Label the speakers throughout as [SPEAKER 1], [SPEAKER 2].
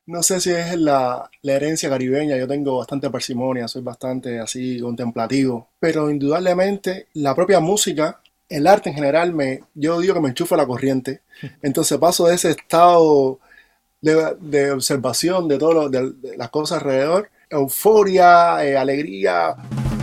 [SPEAKER 1] No sé si es la herencia caribeña, yo tengo bastante parsimonia, soy bastante así contemplativo, pero indudablemente la propia música, el arte en general, yo digo que me enchufa la corriente, entonces paso de ese estado de observación de de las cosas alrededor, euforia, alegría.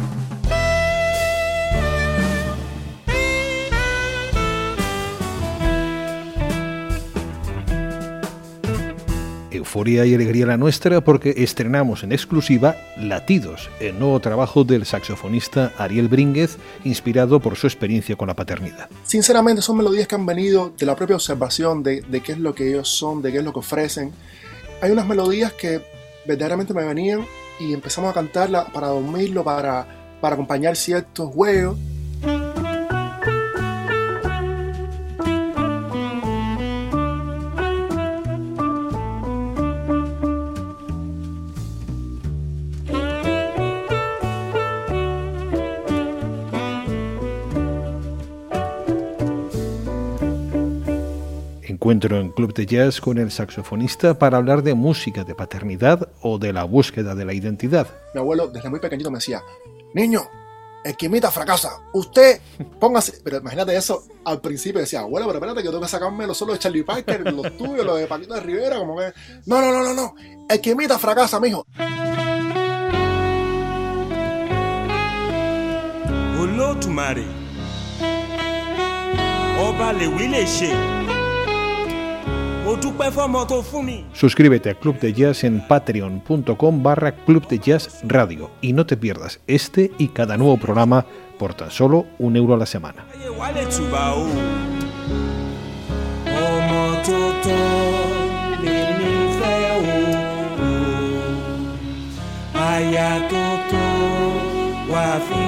[SPEAKER 2] Euforia y alegría la nuestra porque estrenamos en exclusiva Latidos, el nuevo trabajo del saxofonista Ariel Brínguez, inspirado por su experiencia con la paternidad.
[SPEAKER 1] Sinceramente son melodías que han venido de la propia observación de qué es lo que ellos son, de qué es lo que ofrecen. Hay unas melodías que verdaderamente me venían y empezamos a cantarla para dormirlo, para acompañar ciertos juegos.
[SPEAKER 2] Encuentro en Club de Jazz con el saxofonista para hablar de música, de paternidad o de la búsqueda de la identidad.
[SPEAKER 1] Mi abuelo desde muy pequeñito me decía, niño, el que imita fracasa, usted póngase, pero imagínate eso, al principio decía, abuelo, pero espérate que yo tengo que sacarme los solos de Charlie Parker, los tuyos, los de Paquito de Rivera, como que, no, el que imita fracasa, mijo.
[SPEAKER 3] Olódùmarè, ọba lèwí lè ṣe.
[SPEAKER 2] Suscríbete a Club de Jazz en patreon.com/Club de Jazz Radio y no te pierdas este y cada nuevo programa por tan solo €1 a la semana.
[SPEAKER 3] Aya tuntun wà fi